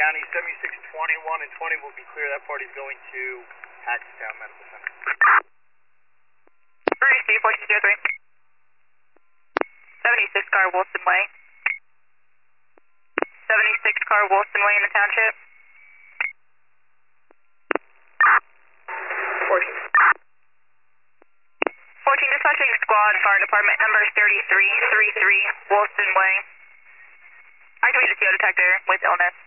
County, 7621 and 20 will be clear. That party's going to Hagerstown Medical Center. Receive 4203. 76 car Wilson Way. 76 car Wilson Way in the township. 14 dispatching squad, fire department number 3333 Wilson Way. Activated CO detector with illness.